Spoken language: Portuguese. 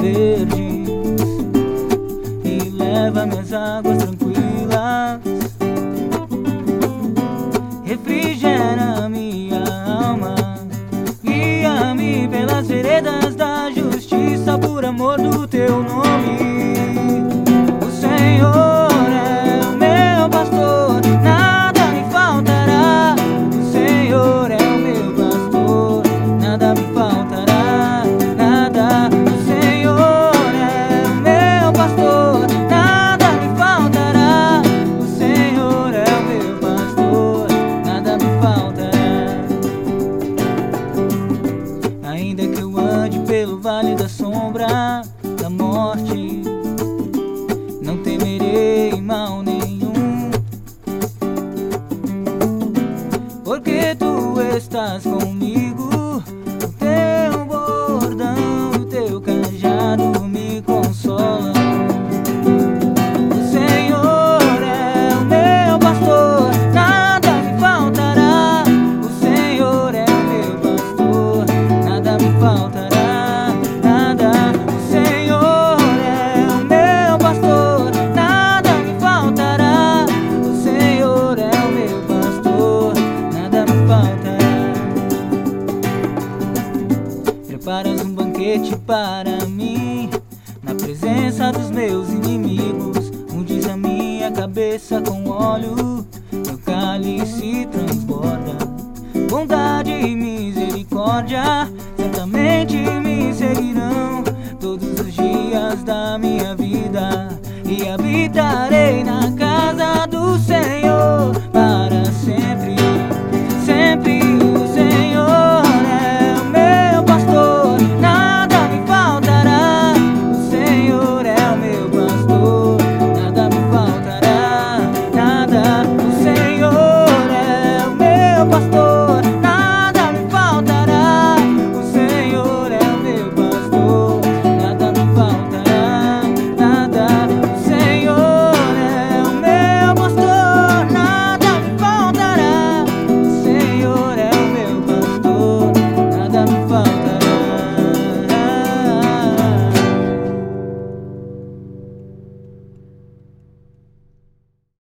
verdes e leva-me às águas tranquilas. Refrigera minha alma, guia-me pelas veredas da justiça, por amor do teu nome. O Senhor é o meu pastor, nada me faltará. O Senhor é o meu pastor, nada me faltará, nada. O Senhor é o meu pastor, nada me faltará. O Senhor é o meu pastor, nada me faltará. Ainda que eu ande pelo vale da sombra da morte, não temerei mal nenhum, porque tu estás comigo. O teu bordão e o teu cajado me consolam. O Senhor é o meu pastor, nada me faltará. O Senhor é o meu pastor, nada me faltará, nada. O Senhor é o meu pastor, nada me faltará. O Senhor é o meu pastor, nada me faltará. Preparas um banquete para mim na presença dos meus inimigos. Unges a minha cabeça com óleo, meu cálice transborda. Bondade e misericórdia certamente me seguirão